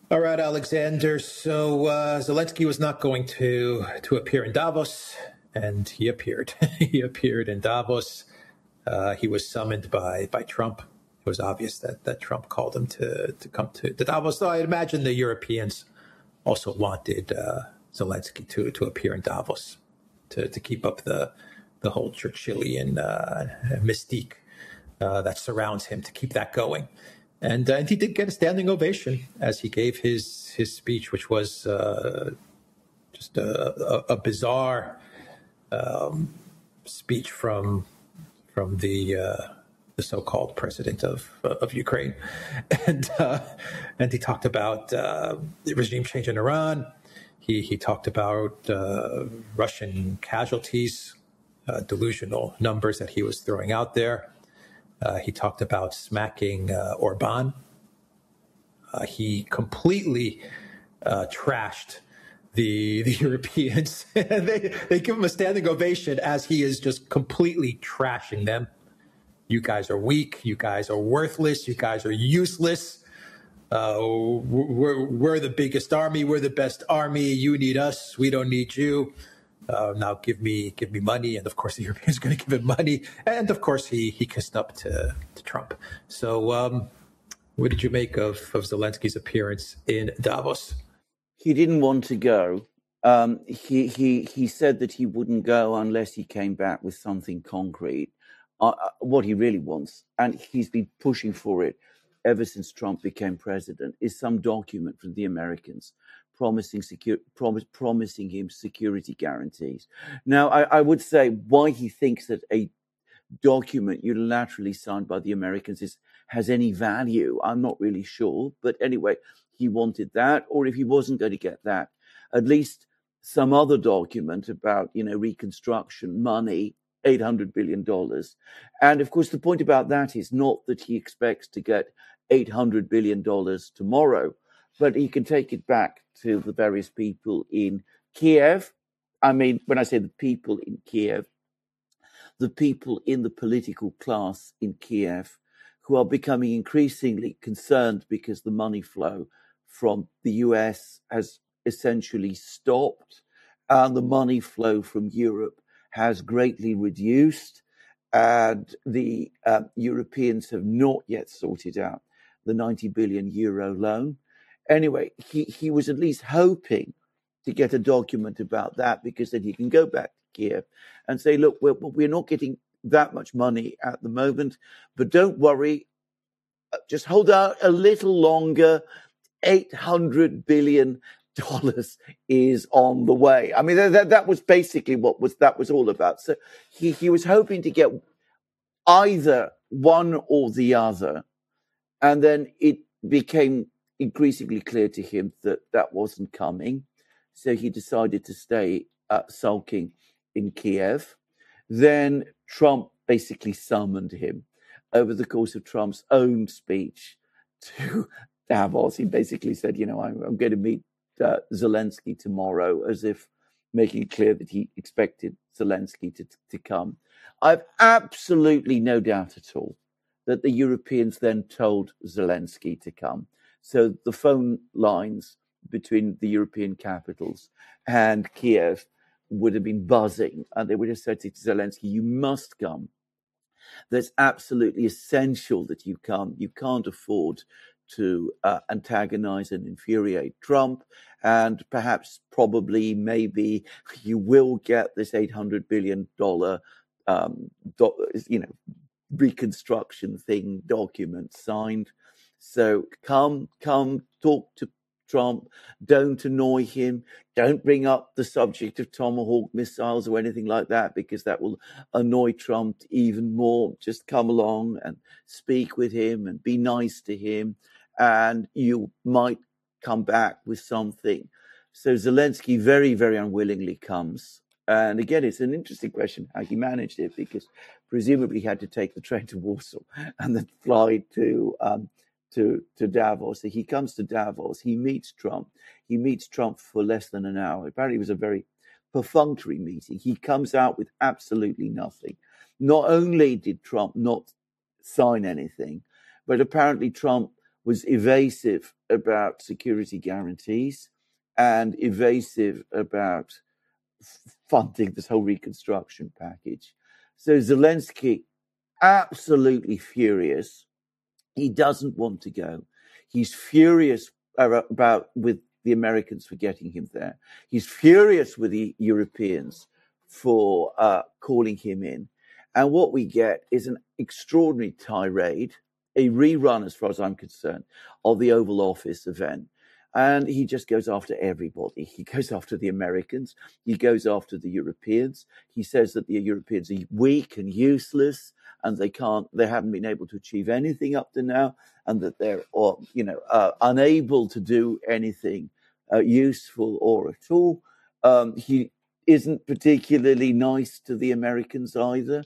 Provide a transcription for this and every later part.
All right, Alexander. So Zelensky was not going to appear in Davos, and he appeared. He appeared in Davos. He was summoned by Trump. It was obvious that Trump called him to come to Davos. So I imagine the Europeans also wanted Zelensky to appear in Davos to keep up the whole Churchillian mystique that surrounds him, to keep that going. And he did get a standing ovation as he gave his speech, which was just a bizarre speech from the so-called president of Ukraine, and he talked about the regime change in Iran. He talked about Russian casualties, delusional numbers that he was throwing out there. He talked about smacking Orban. He completely trashed the Europeans. they give him a standing ovation as he is just completely trashing them. You guys are weak. You guys are worthless. You guys are useless. We're the biggest army. We're the best army. You need us. We don't need you. Now give me money. And of course, the Europeans are going to give him money. And of course, he kissed up to Trump. So what did you make of Zelensky's appearance in Davos? He didn't want to go. He said that he wouldn't go unless he came back with something concrete. What he really wants, and he's been pushing for it ever since Trump became president, is some document from the Americans promising him security guarantees. Now, I would say why he thinks that a document unilaterally signed by the Americans has any value, I'm not really sure. But anyway, he wanted that, or if he wasn't going to get that, at least some other document about, reconstruction money, $800 billion. And of course, the point about that is not that he expects to get $800 billion tomorrow, but he can take it back to the various people in Kiev. I mean, when I say the people in Kiev, the people in the political class in Kiev who are becoming increasingly concerned because the money flow from the US has essentially stopped, and the money flow from Europe has greatly reduced, and the Europeans have not yet sorted out the 90 billion euro loan. Anyway, he was at least hoping to get a document about that, because then he can go back to Kiev and say, look, we're not getting that much money at the moment, but don't worry, just hold out a little longer. $800 billion is on the way. I mean, that was basically that was all about. So he was hoping to get either one or the other, and then it became increasingly clear to him that wasn't coming. So he decided to stay sulking in Kiev. Then Trump basically summoned him over the course of Trump's own speech to Davos. He basically said, I'm going to meet Zelensky tomorrow, as if making it clear that he expected Zelensky to come. I've absolutely no doubt at all that the Europeans then told Zelensky to come. So the phone lines between the European capitals and Kiev would have been buzzing, and they would have said to Zelensky, you must come. That's absolutely essential that you come. You can't afford to antagonize and infuriate Trump, and perhaps, probably, maybe you will get this $800 billion, reconstruction thing document signed. So come, talk to Trump. Don't annoy him. Don't bring up the subject of Tomahawk missiles or anything like that, because that will annoy Trump even more. Just come along and speak with him and be nice to him, and you might come back with something. So Zelensky very, very unwillingly comes. And again, it's an interesting question how he managed it, because presumably he had to take the train to Warsaw and then fly to Davos. So he comes to Davos. He meets Trump. He meets Trump for less than an hour. Apparently, it was a very perfunctory meeting. He comes out with absolutely nothing. Not only did Trump not sign anything, but apparently Trump was evasive about security guarantees and evasive about funding this whole reconstruction package. So Zelensky, absolutely furious. He doesn't want to go. He's furious about with the Americans for getting him there. He's furious with the Europeans for calling him in. And what we get is an extraordinary tirade, a rerun, as far as I'm concerned, of the Oval Office event. And he just goes after everybody. He goes after the Americans. He goes after the Europeans. He says that the Europeans are weak and useless, and they haven't been able to achieve anything up to now, and that they're, unable to do anything useful or at all. He isn't particularly nice to the Americans either.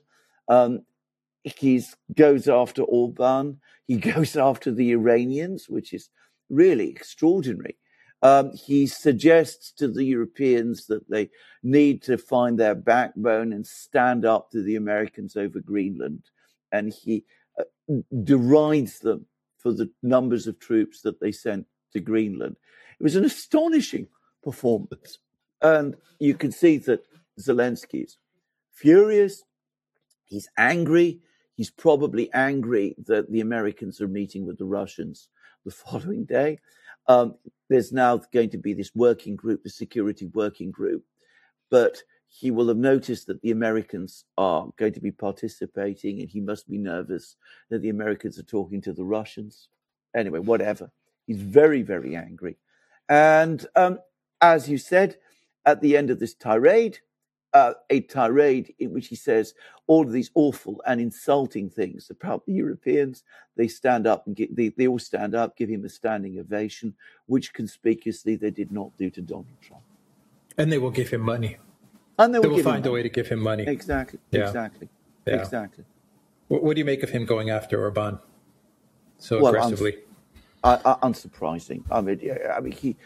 He goes after Orban. He goes after the Iranians, which is really extraordinary. He suggests to the Europeans that they need to find their backbone and stand up to the Americans over Greenland. And he derides them for the numbers of troops that they sent to Greenland. It was an astonishing performance. And you can see that Zelensky is furious. He's angry. He's probably angry that the Americans are meeting with the Russians the following day. There's now going to be this working group, the security working group, but he will have noticed that the Americans are going to be participating, and he must be nervous that the Americans are talking to the Russians. Anyway, whatever. He's very, very angry. And as you said, at the end of this tirade, a tirade in which he says all of these awful and insulting things about the Europeans. They stand up and they all stand up, give him a standing ovation, which conspicuously they did not do to Donald Trump. And they will give him money. And they will find a way to give him money. Exactly. Yeah. Exactly. Yeah. Exactly. What do you make of him going after Orban so aggressively? Unsurprising. I mean,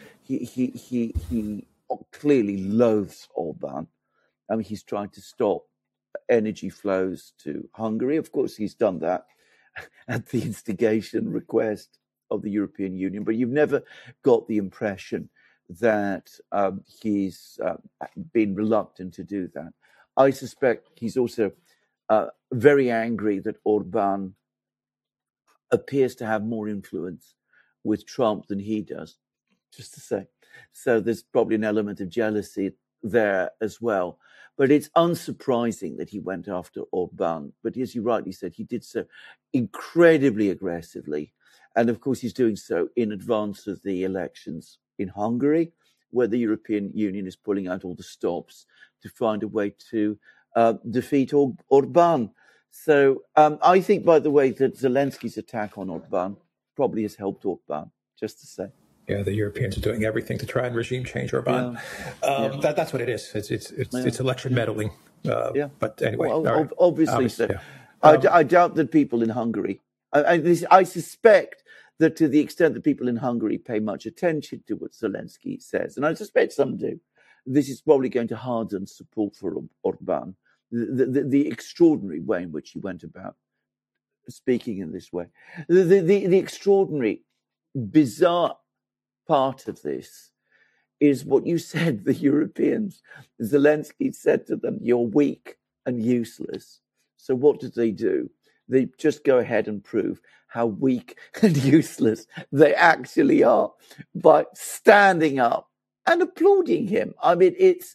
he clearly loathes Orban. I mean, he's trying to stop energy flows to Hungary. Of course, he's done that at the instigation request of the European Union, but you've never got the impression that he's been reluctant to do that. I suspect he's also very angry that Orban appears to have more influence with Trump than he does, just to say. So there's probably an element of jealousy there as well. But it's unsurprising that he went after Orban. But as you rightly said, he did so incredibly aggressively. And of course, he's doing so in advance of the elections in Hungary, where the European Union is pulling out all the stops to find a way to defeat Orban. So I think, by the way, that Zelensky's attack on Orban probably has helped Orban, just to say. Yeah, the Europeans are doing everything to try and regime change Orban. That's what it is. It's election meddling. But anyway, obviously so. Yeah. I doubt that people in Hungary. I suspect that to the extent that people in Hungary pay much attention to what Zelensky says, and I suspect some do, this is probably going to harden support for Orban. The extraordinary way in which he went about speaking in this way, the extraordinary, bizarre part of this is what you said. The Europeans, Zelensky said to them, "You're weak and useless." So what did they do? They just go ahead and prove how weak and useless they actually are by standing up and applauding him. I mean,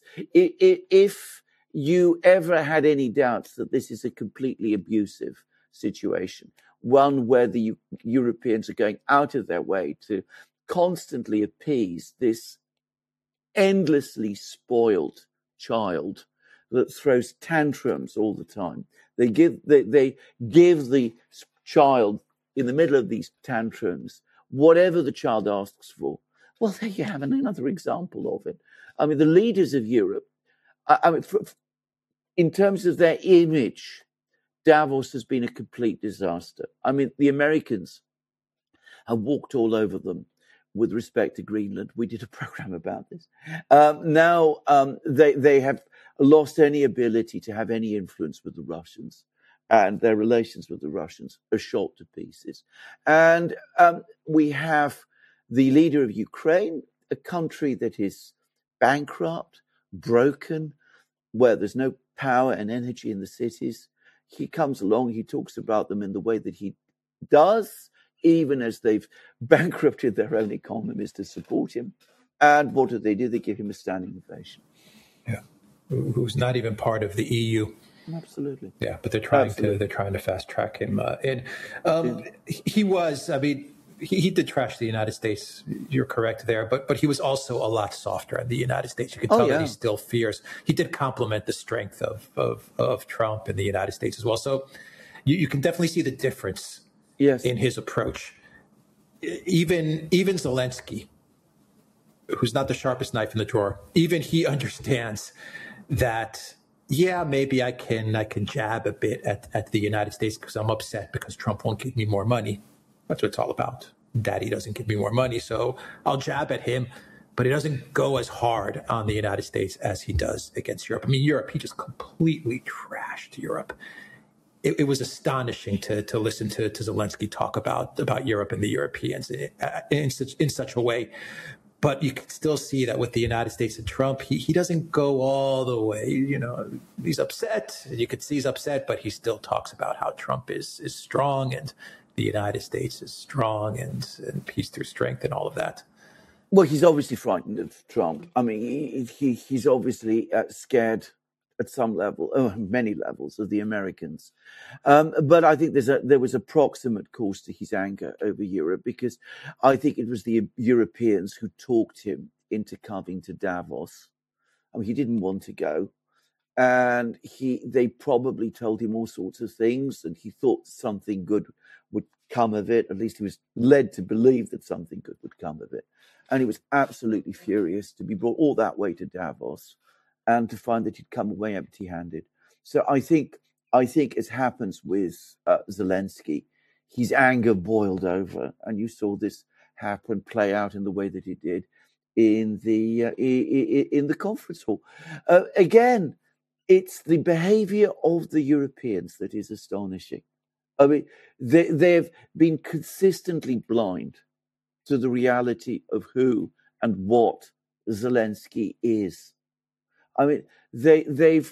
if you ever had any doubts that this is a completely abusive situation, one where the Europeans are going out of their way to constantly appease this endlessly spoiled child that throws tantrums all the time. They give the child, in the middle of these tantrums, whatever the child asks for. Well, there you have another example of it. I mean, the leaders of Europe, in terms of their image, Davos has been a complete disaster. I mean, the Americans have walked all over them with respect to Greenland. We did a program about this. Now they have lost any ability to have any influence with the Russians. and their relations with the Russians are shot to pieces. And we have the leader of Ukraine, a country that is bankrupt, broken, where there's no power and energy in the cities. He comes along, he talks about them in the way that he does, even as they've bankrupted their own economies to support him. And what do? They give him a standing ovation. Yeah, who's not even part of the EU. Absolutely. Yeah, but they're trying to fast track him in. He was, I mean, he did trash the United States. You're correct there, but he was also a lot softer on the United States. You can tell that he still fears. He did compliment the strength of Trump in the United States as well. So you can definitely see the difference in his approach. Even Zelensky, who's not the sharpest knife in the drawer, even he understands that. Yeah, maybe I can jab a bit at the United States because I'm upset because Trump won't give me more money. That's what it's all about. Daddy doesn't give me more money, so I'll jab at him, but he doesn't go as hard on the United States as he does against Europe. I mean, Europe, he just completely trashed Europe. It was astonishing to listen to Zelensky talk about Europe and the Europeans in such a way. But you can still see that with the United States and Trump, he doesn't go all the way. You know, he's upset. You could see he's upset, but he still talks about how Trump is strong and the United States is strong and peace through strength and all of that. Well, he's obviously frightened of Trump. I mean, he's obviously scared at some level, many levels, of the Americans. But I think there was a proximate cause to his anger over Europe, because I think it was the Europeans who talked him into coming to Davos. I mean, he didn't want to go. And they probably told him all sorts of things, and he thought something good would come of it. At least he was led to believe that something good would come of it. And he was absolutely furious to be brought all that way to Davos and to find that he'd come away empty-handed. So I think as happens with Zelensky, his anger boiled over, and you saw this play out in the way that it did in the conference hall. Again, it's the behavior of the Europeans that is astonishing. I mean, they've been consistently blind to the reality of who and what Zelensky is. I mean, they've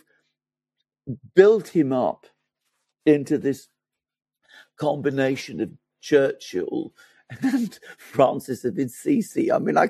built him up into this combination of Churchill and Francis of Assisi. I mean,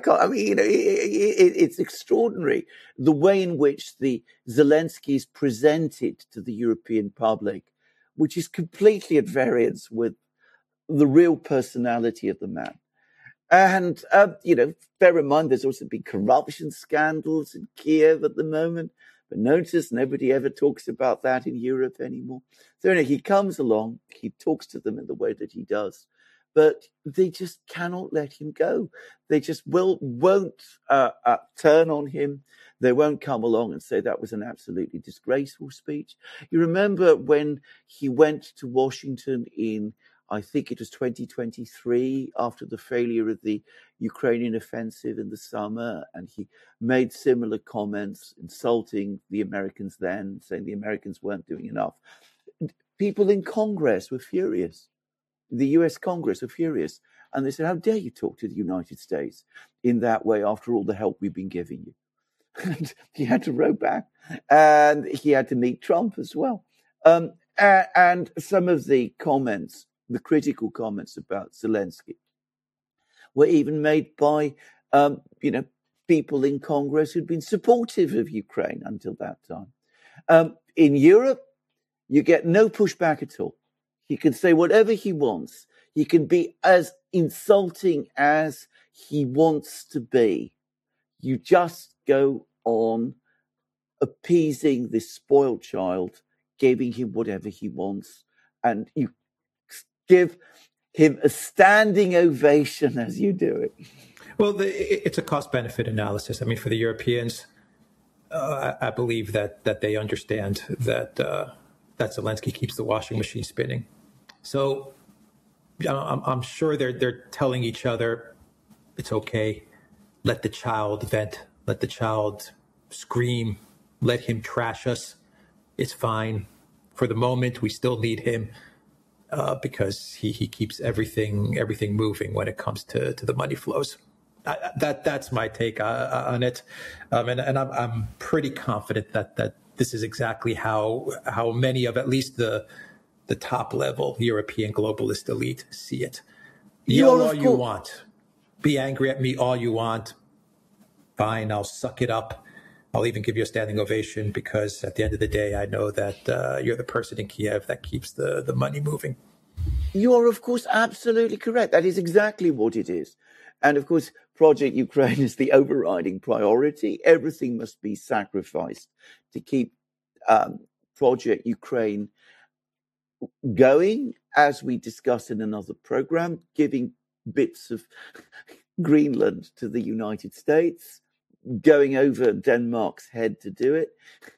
it's extraordinary the way in which the Zelensky is presented to the European public, which is completely at variance with the real personality of the man. And, bear in mind, there's also been corruption scandals in Kiev at the moment. But notice nobody ever talks about that in Europe anymore. So anyway, he comes along, he talks to them in the way that he does, but they just cannot let him go. They just won't turn on him. They won't come along and say that was an absolutely disgraceful speech. You remember when he went to Washington in, I think it was 2023, after the failure of the Ukrainian offensive in the summer, and he made similar comments, insulting the Americans then, saying the Americans weren't doing enough. People in Congress were furious. The US Congress were furious. And they said, how dare you talk to the United States in that way after all the help we've been giving you? And he had to row back. And he had to meet Trump as well. And some of the comments, the critical comments about Zelensky, were even made by, people in Congress who'd been supportive of Ukraine until that time. In Europe, you get no pushback at all. He can say whatever he wants. He can be as insulting as he wants to be. You just go on appeasing this spoiled child, giving him whatever he wants, and you give him a standing ovation as you do it. Well, it's a cost-benefit analysis. I mean, for the Europeans, I believe that they understand that Zelensky keeps the washing machine spinning. So I'm sure they're telling each other, it's okay. Let the child vent. Let the child scream. Let him trash us. It's fine. For the moment, we still need him because he keeps everything moving when it comes to the money flows. That's my take on it, and I'm pretty confident that this is exactly how many of at least the top level European globalist elite see it. Yell all you want, be angry at me all you want. Fine, I'll suck it up. I'll even give you a standing ovation because at the end of the day, I know that you're the person in Kiev that keeps the money moving. You are, of course, absolutely correct. That is exactly what it is. And of course, Project Ukraine is the overriding priority. Everything must be sacrificed to keep Project Ukraine going, as we discussed in another program, giving bits of Greenland to the United States, going over Denmark's head to do it.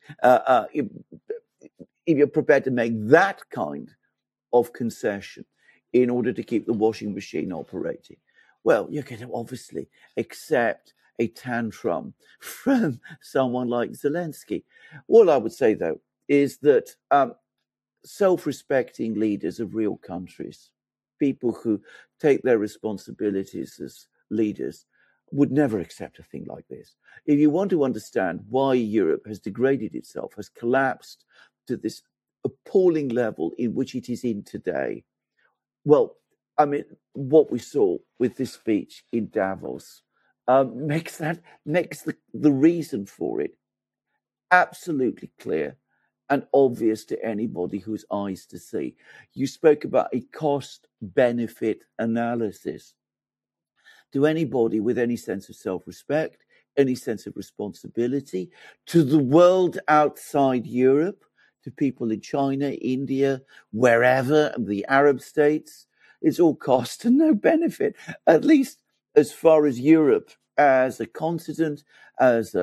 If you're prepared to make that kind of concession in order to keep the washing machine operating, well, you're going to obviously accept a tantrum from someone like Zelensky. All I would say, though, is that self-respecting leaders of real countries, people who take their responsibilities as leaders, would never accept a thing like this. If you want to understand why Europe has degraded itself, has collapsed to this appalling level in which it is in today, well, I mean, what we saw with this speech in Davos makes the reason for it absolutely clear and obvious to anybody who's eyes to see. You spoke about a cost-benefit analysis. To anybody with any sense of self-respect, any sense of responsibility, to the world outside Europe, to people in China, India, wherever, the Arab states, it's all cost and no benefit, at least as far as Europe as a continent, as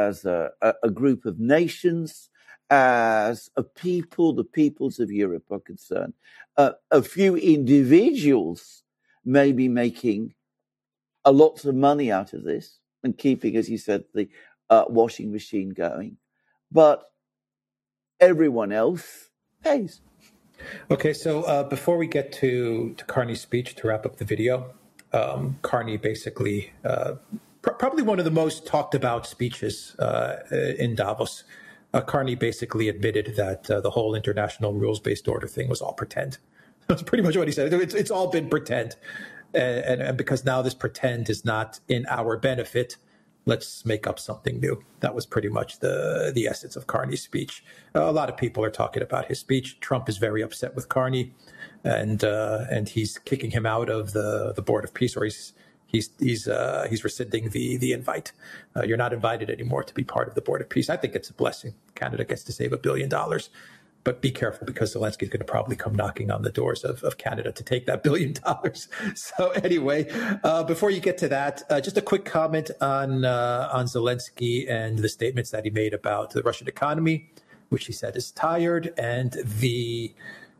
a group of nations, as a people, the peoples of Europe are concerned. A few individuals may be making a lot of money out of this and keeping, as you said, the washing machine going. But everyone else pays. Okay, so before we get to Carney's speech, to wrap up the video, Carney basically, probably one of the most talked about speeches in Davos, Carney basically admitted that the whole international rules-based order thing was all pretend. That's pretty much what he said. It's all been pretend. And because now this pretend is not in our benefit, let's make up something new. That was pretty much the essence of Carney's speech. A lot of people are talking about his speech. Trump is very upset with Carney, and he's kicking him out of the Board of Peace, or he's rescinding the invite. You're not invited anymore to be part of the Board of Peace. I think it's a blessing. Canada gets to save $1 billion. But be careful, because Zelensky is going to probably come knocking on the doors of Canada to take that $1 billion. So anyway, before you get to that, just a quick comment on Zelensky and the statements that he made about the Russian economy, which he said is tired, and the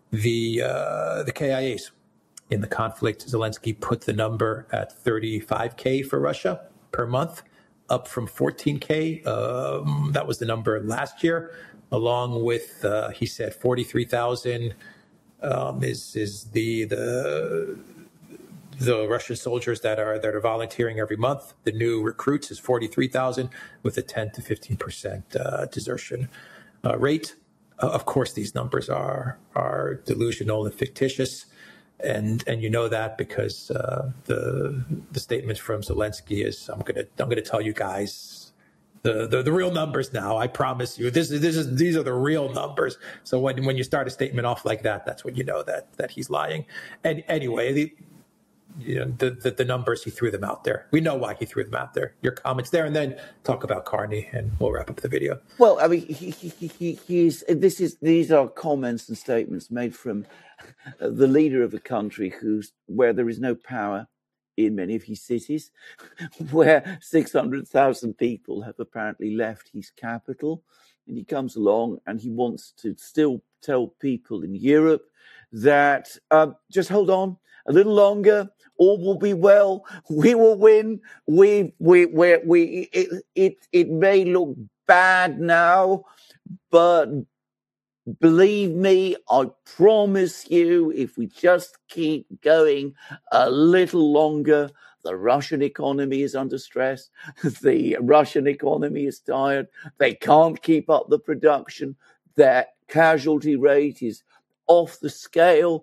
KIAs in the conflict. Zelensky put the number at 35K for Russia per month, up from 14K. That was the number last year. Along with, he said, 43,000 is the Russian soldiers that are volunteering every month. The new recruits is 43,000 with a 10 to 15% desertion rate. Of course, these numbers are delusional and fictitious, and you know that because the statement from Zelensky is, I'm gonna tell you guys the real numbers now. I promise you, these are the real numbers. So when you start a statement off like that, that's when you know that he's lying. And anyway, the numbers, he threw them out there. We know why he threw them out there. Your comments there, and then talk about Carney, and we'll wrap up the video. Well, I mean, these are comments and statements made from the leader of a country where there is no power in many of his cities, where 600,000 people have apparently left his capital. And he comes along and he wants to still tell people in Europe that just hold on a little longer, all will be well, we will win. It may look bad now, but believe me, I promise you, if we just keep going a little longer, the Russian economy is under stress. The Russian economy is tired. They can't keep up the production. Their casualty rate is off the scale.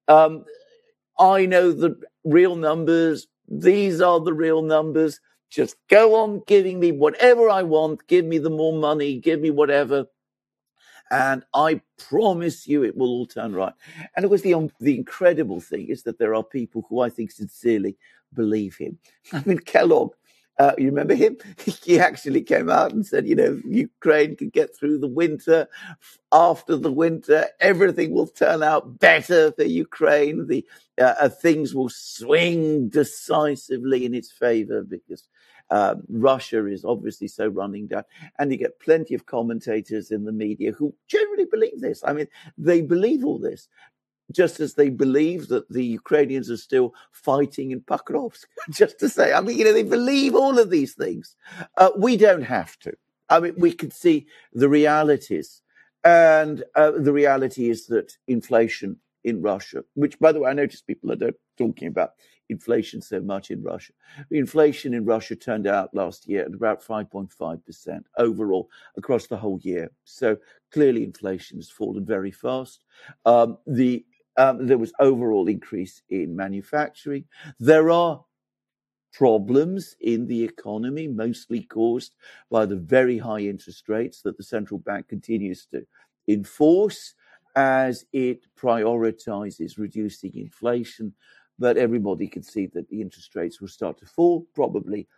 I know the real numbers. These are the real numbers. Just go on giving me whatever I want. Give me the more money. Give me whatever. And I promise you it will all turn right. And of course, the incredible thing is that there are people who I think sincerely believe him. I mean, Kellogg, you remember him? He actually came out and said, Ukraine can get through the winter. After the winter, everything will turn out better for Ukraine. Things will swing decisively in its favor because Russia is obviously so running down. And you get plenty of commentators in the media who generally believe this. I mean, they believe all this, just as they believe that the Ukrainians are still fighting in Pakrovsk. Just to say, I mean, they believe all of these things. We don't have to. I mean, we can see the realities. And the reality is that inflation in Russia, which, by the way, I notice people are talking about inflation so much in Russia. Inflation in Russia turned out last year at about 5.5% overall across the whole year. So clearly inflation has fallen very fast. There was overall increase in manufacturing. There are problems in the economy, mostly caused by the very high interest rates that the central bank continues to enforce as it prioritizes reducing inflation. But everybody can see that the interest rates will start to fall, probably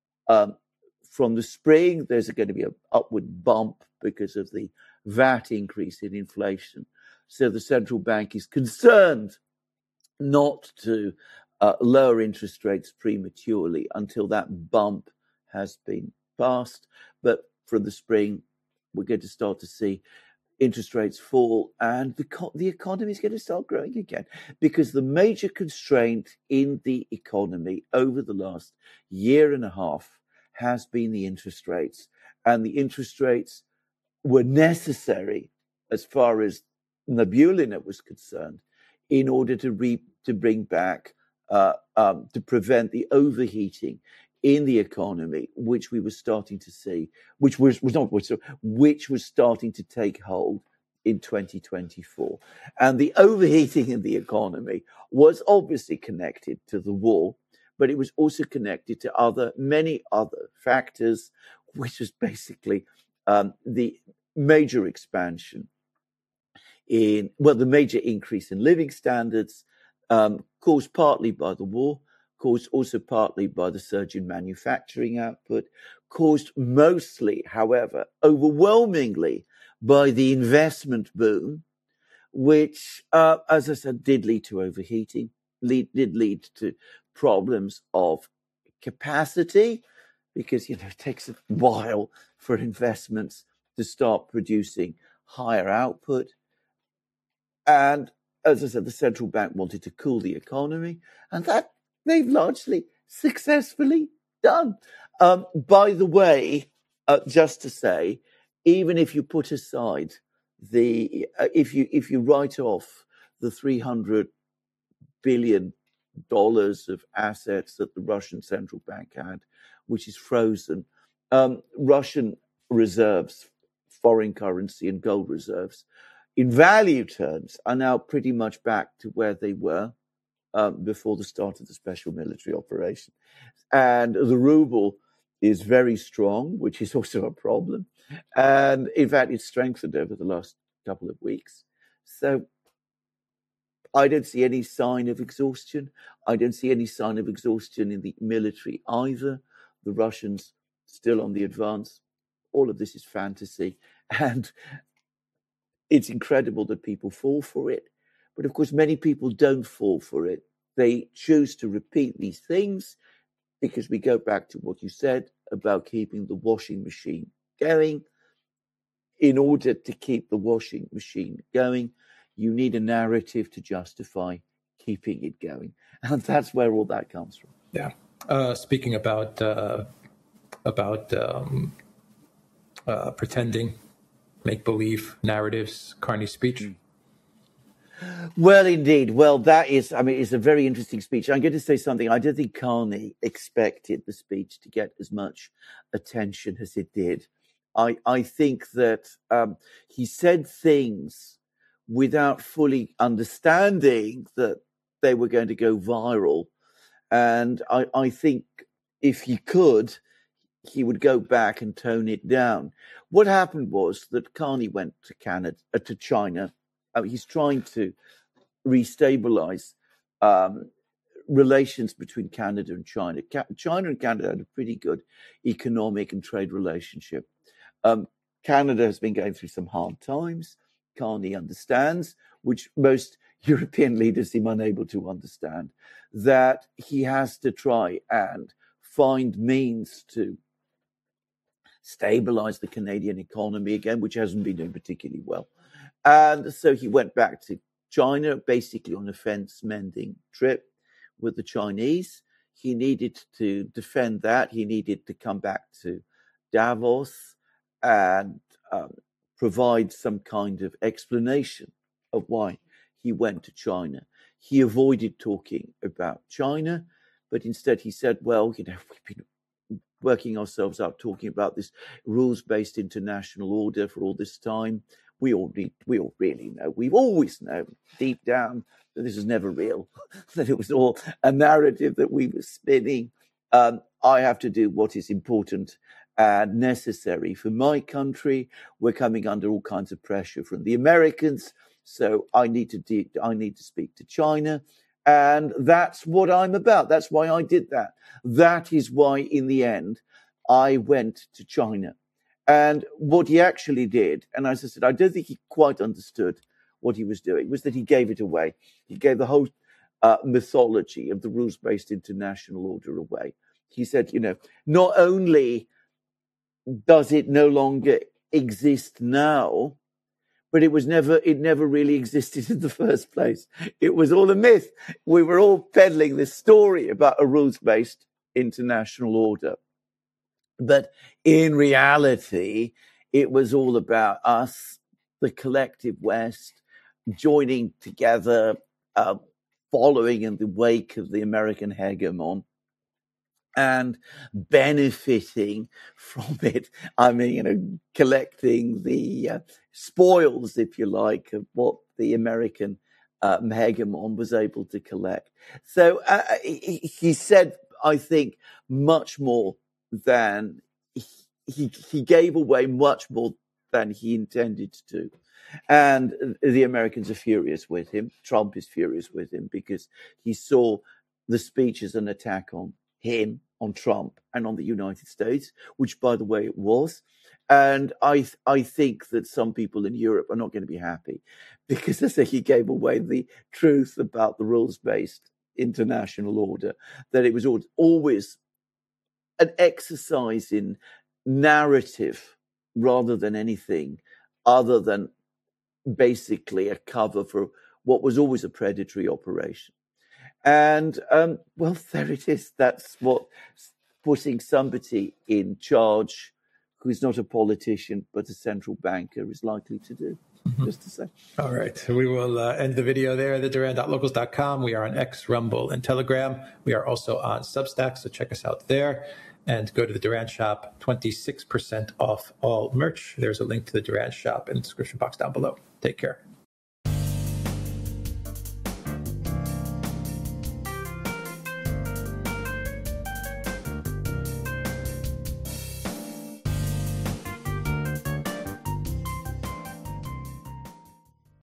from the spring. There's going to be an upward bump because of the VAT increase in inflation. So the central bank is concerned not to lower interest rates prematurely until that bump has been passed. But from the spring, we're going to start to see interest rates fall and the economy is going to start growing again, because the major constraint in the economy over the last year and a half has been the interest rates. And the interest rates were necessary, as far as Nabiullina was concerned, in order to bring back, to prevent the overheating in the economy, which we were starting to see, which was starting to take hold in 2024. And the overheating in the economy was obviously connected to the war, but it was also connected to many other factors, which was basically the major expansion the major increase in living standards, caused partly by the war, caused also partly by the surge in manufacturing output, caused mostly, however, overwhelmingly by the investment boom, which, as I said, did lead to overheating, did lead to problems of capacity, because, it takes a while for investments to start producing higher output. And as I said, the central bank wanted to cool the economy, and that they've largely successfully done. By the way, just to say, even if you put aside if you write off the $300 billion of assets that the Russian central bank had, which is frozen, Russian reserves, foreign currency and gold reserves, in value terms, are now pretty much back to where they were before the start of the special military operation. And the ruble is very strong, which is also a problem. And in fact, it's strengthened over the last couple of weeks. So I don't see any sign of exhaustion. I don't see any sign of exhaustion in the military either. The Russians still on the advance. All of this is fantasy. And it's incredible that people fall for it. But of course, many people don't fall for it. They choose to repeat these things because we go back to what you said about keeping the washing machine going. In order to keep the washing machine going, you need a narrative to justify keeping it going. And that's where all that comes from. Yeah. Speaking about pretending make-believe narratives, Carney's speech? Well, indeed. Well, that is, I mean, it's a very interesting speech. I'm going to say something. I don't think Carney expected the speech to get as much attention as it did. I think that he said things without fully understanding that they were going to go viral. And I think if he could, he would go back and tone it down. What happened was that Carney went to China. He's trying to restabilize relations between Canada and China. China and Canada had a pretty good economic and trade relationship. Canada has been going through some hard times. Carney understands, which most European leaders seem unable to understand, that he has to try and find means to stabilize the Canadian economy again, which hasn't been doing particularly well. And so he went back to China, basically on a fence mending trip with the Chinese. He needed to defend that. He needed to come back to Davos and provide some kind of explanation of why he went to China. He avoided talking about China, but instead he said, well, we've been working ourselves out talking about this rules-based international order for all this time. We all really know, we've always known deep down that this was never real, that it was all a narrative that we were spinning. I have to do what is important and necessary for my country. We're coming under all kinds of pressure from the Americans, so I need to speak to China. And that's what I'm about. That's why I did that. That is why, in the end, I went to China. And what he actually did, and as I said, I don't think he quite understood what he was doing, was that he gave it away. He gave the whole mythology of the rules-based international order away. He said, not only does it no longer exist now, but it never really existed in the first place. It was all a myth. We were all peddling this story about a rules-based international order. But in reality, it was all about us, the collective West, joining together, following in the wake of the American hegemon, and benefiting from it. I mean, collecting the spoils, if you like, of what the American hegemon was able to collect. So he said, I think, much more than he gave away, much more than he intended to. And the Americans are furious with him. Trump is furious with him because he saw the speech as an attack on him, on Trump, and on the United States, which, by the way, it was. And I think that some people in Europe are not going to be happy because, as I say, he gave away the truth about the rules-based international order, that it was always an exercise in narrative rather than anything other than basically a cover for what was always a predatory operation. And, well, there it is. That's what putting somebody in charge who's not a politician but a central banker is likely to do, just to say. All right. We will end the video there at theduran.locals.com. We are on X, Rumble, and Telegram. We are also on Substack, so check us out there. And go to the Duran Shop, 26% off all merch. There's a link to the Duran Shop in the description box down below. Take care.